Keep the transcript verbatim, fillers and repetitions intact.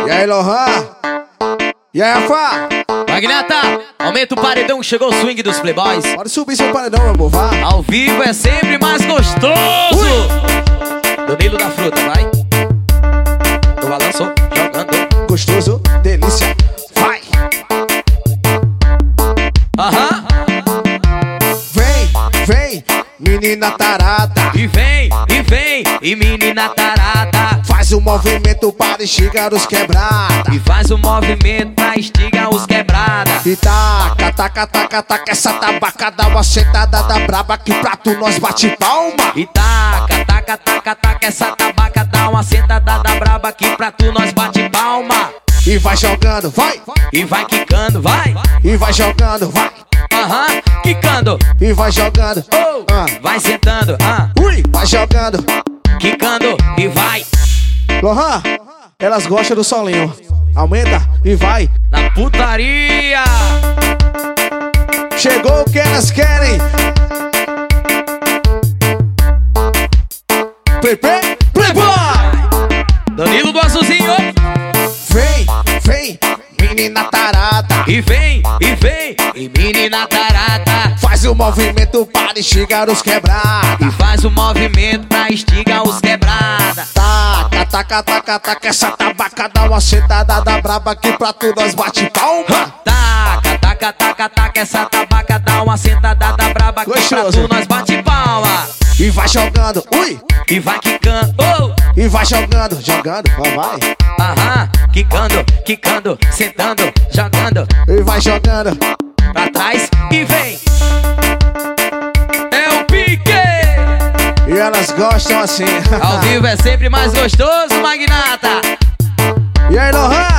E aí, Lohan? E aí, Rafa? Magnata, aumenta o paredão, chegou o swing dos playboys. Pode subir seu paredão, meu amor, vá. Ao vivo é sempre mais gostoso. Ui. Danilo da fruta, vai. No balanço, jogando. Gostoso, delícia, vai. Aham. Vem, vem, menina tarada. E vem, e vem, e menina tarada. Faz um movimento para instigar os quebrada. E faz um movimento pra instigar os quebrada. E taca, taca, taca, taca essa tabaca, dá uma sentada da braba que pra tu nós bate palma. E taca, taca, taca, taca essa tabaca, dá uma sentada da braba que pra tu nós bate palma. E vai jogando, vai. E vai quicando, vai. E vai jogando, vai. Aham, quicando. E vai jogando, Oh, ah. vai sentando, ah. Ui, vai jogando. Quicando e vai. Lohan, elas gostam do solinho. Aumenta e vai. Na putaria. Chegou o que elas querem. Pepe, playboy. Danilo do azulzinho. Vem, vem, menina tarada. E vem, e vem, e menina tarada. Faz um movimento para instigar os quebrada. E faz um movimento pra instigar os quebrada. Taca, taca, taca, taca essa tabaca, dá uma sentada da braba que pra tu nós bate palma. Taca, taca, taca, taca essa tabaca, dá uma sentada da braba que pra Gostoso. tu nós bate palma. E vai jogando, ui. E vai quicando, oh. E vai jogando, jogando, vai, vai. Aham, quicando, quicando, sentando, jogando. E vai jogando. Pra trás e vem. É o pique. E elas gostam assim. Ao vivo é sempre mais gostoso, Magnata. E aí, Lohan?